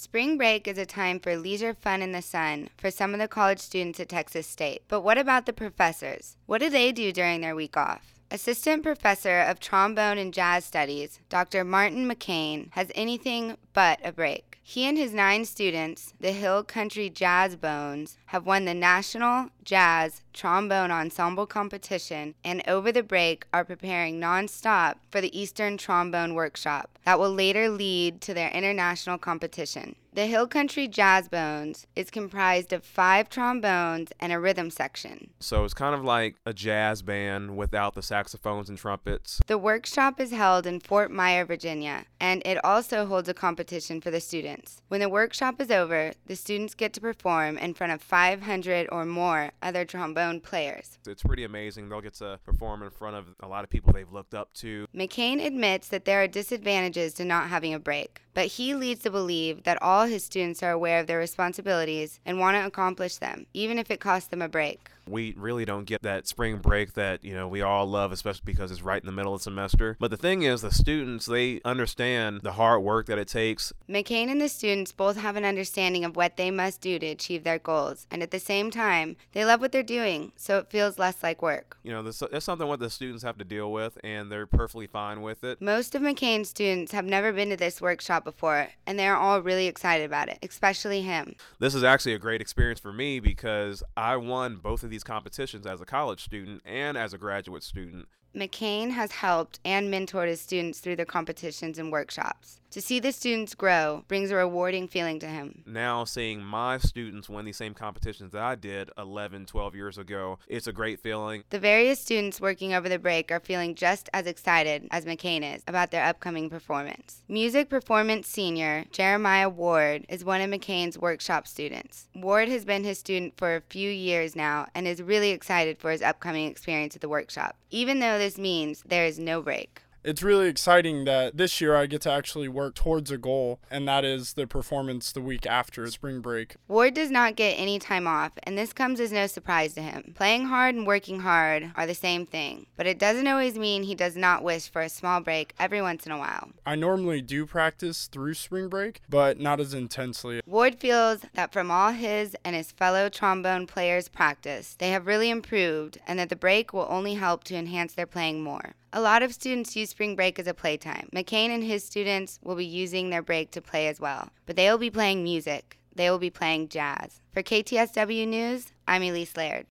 Spring break is a time for leisure fun in the sun for some of the college students at Texas State. But what about the professors? What do they do during their week off? Assistant Professor of Trombone and Jazz Studies, Dr. Martin McCain, has anything but a break. He and his 9 students, the Hill Country Jazz Bones, have won the National Jazz Trombone Ensemble Competition and over the break are preparing nonstop for the Eastern Trombone Workshop that will later lead to their international competition. The Hill Country Jazz Bones is comprised of 5 trombones and a rhythm section. So it's kind of like a jazz band without the saxophones and trumpets. The workshop is held in Fort Myer, Virginia, and it also holds a competition for the students. When the workshop is over, the students get to perform in front of 500 or more other trombone players. It's pretty amazing. They'll get to perform in front of a lot of people they've looked up to. McCain admits that there are disadvantages to not having a break, but he leads to believe that all his students are aware of their responsibilities and want to accomplish them, even if it costs them a break. We really don't get that spring break that, we all love, especially because it's right in the middle of the semester. But the thing is, the students, they understand the hard work that it takes. McCain and the students both have an understanding of what they must do to achieve their goals, and at the same time, they love what they're doing, so it feels less like work. That's something what the students have to deal with, and they're perfectly fine with it. Most of McCain's students have never been to this workshop before, and they're all really excited about it, especially him. This is actually a great experience for me because I won both of these competitions as a college student and as a graduate student. McCain has helped and mentored his students through their competitions and workshops. To see the students grow brings a rewarding feeling to him. Now seeing my students win these same competitions that I did 11, 12 years ago, it's a great feeling. The various students working over the break are feeling just as excited as McCain is about their upcoming performance. Music performance senior Jeremiah Ward is one of McCain's workshop students. Ward has been his student for a few years now and is really excited for his upcoming experience at the workshop, even though this means there is no break. It's really exciting that this year I get to actually work towards a goal, and that is the performance the week after spring break. Ward does not get any time off, and this comes as no surprise to him. Playing hard and working hard are the same thing, but it doesn't always mean he does not wish for a small break every once in a while. I normally do practice through spring break, but not as intensely. Ward feels that from all his and his fellow trombone players' practice, they have really improved, and that the break will only help to enhance their playing more. A lot of students use spring break as a playtime. McCain and his students will be using their break to play as well. But they will be playing music. They will be playing jazz. For KTSW News, I'm Elise Laird.